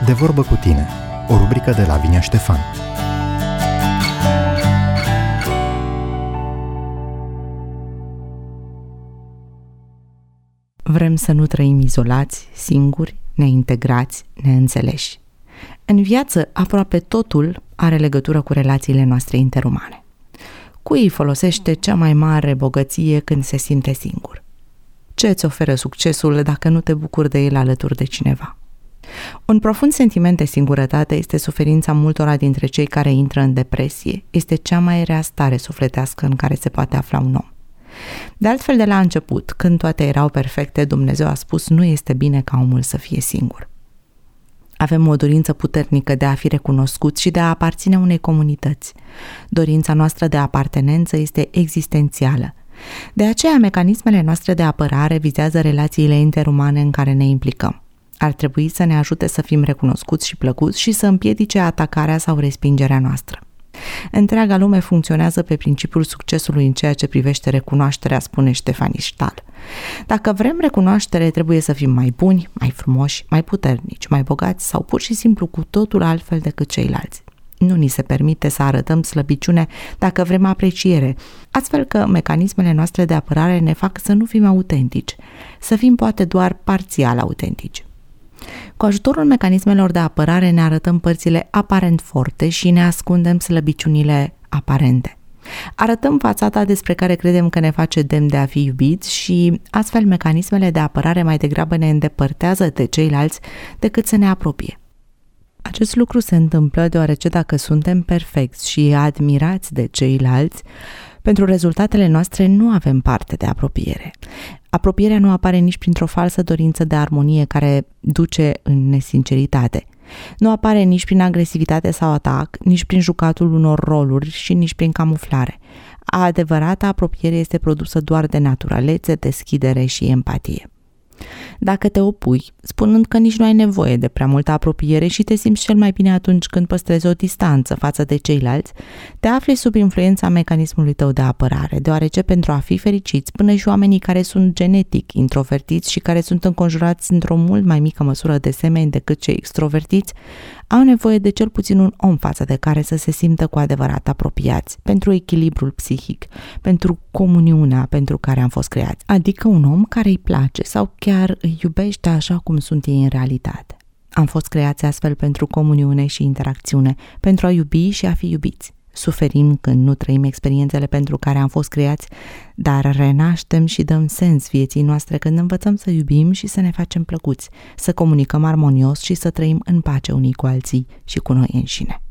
De vorbă cu tine, o rubrică de Lavinia Ștefan. Vrem să nu trăim izolați, singuri, neintegrați, neînțeleși. În viață, aproape totul are legătură cu relațiile noastre interumane. Cui îi folosește cea mai mare bogăție când se simte singur? Ce îți oferă succesul dacă nu te bucuri de el alături de cineva? Un profund sentiment de singurătate este suferința multora dintre cei care intră în depresie. Este cea mai rea stare sufletească în care se poate afla un om. De altfel, de la început, când toate erau perfecte, Dumnezeu a spus: nu este bine ca omul să fie singur. Avem o dorință puternică de a fi recunoscuți și de a aparține unei comunități. Dorința noastră de apartenență este existențială. De aceea, mecanismele noastre de apărare vizează relațiile interumane în care ne implicăm. Ar trebui să ne ajute să fim recunoscuți și plăcuți și să împiedice atacarea sau respingerea noastră. Întreaga lume funcționează pe principiul succesului în ceea ce privește recunoașterea, spune Stefanie Stahl. Dacă vrem recunoaștere, trebuie să fim mai buni, mai frumoși, mai puternici, mai bogați sau pur și simplu cu totul altfel decât ceilalți. Nu ni se permite să arătăm slăbiciune dacă vrem apreciere, astfel că mecanismele noastre de apărare ne fac să nu fim autentici, să fim poate doar parțial autentici. Cu ajutorul mecanismelor de apărare ne arătăm părțile aparent forte și ne ascundem slăbiciunile aparente. Arătăm fațada despre care credem că ne face demn de a fi iubiți și astfel mecanismele de apărare mai degrabă ne îndepărtează de ceilalți decât să ne apropie. Acest lucru se întâmplă deoarece dacă suntem perfecți și admirați de ceilalți, pentru rezultatele noastre nu avem parte de apropiere. Apropierea nu apare nici printr-o falsă dorință de armonie care duce în nesinceritate. Nu apare nici prin agresivitate sau atac, nici prin jucatul unor roluri și nici prin camuflare. Adevărata apropiere este produsă doar de naturalețe, deschidere și empatie. Dacă te opui, spunând că nici nu ai nevoie de prea multă apropiere și te simți cel mai bine atunci când păstrezi o distanță față de ceilalți, te afli sub influența mecanismului tău de apărare, deoarece pentru a fi fericiți, până și oamenii care sunt genetic introvertiți și care sunt înconjurați într-o mult mai mică măsură de semeni decât cei extrovertiți, au nevoie de cel puțin un om față de care să se simtă cu adevărat apropiați, pentru echilibrul psihic, pentru comuniunea pentru care am fost creați, adică un om care îi place sau chiar îi iubește așa cum sunt ei în realitate. Am fost creați astfel pentru comuniune și interacțiune, pentru a iubi și a fi iubiți. Suferim când nu trăim experiențele pentru care am fost creați, dar renaștem și dăm sens vieții noastre când învățăm să iubim și să ne facem plăcuți, să comunicăm armonios și să trăim în pace unii cu alții și cu noi înșine.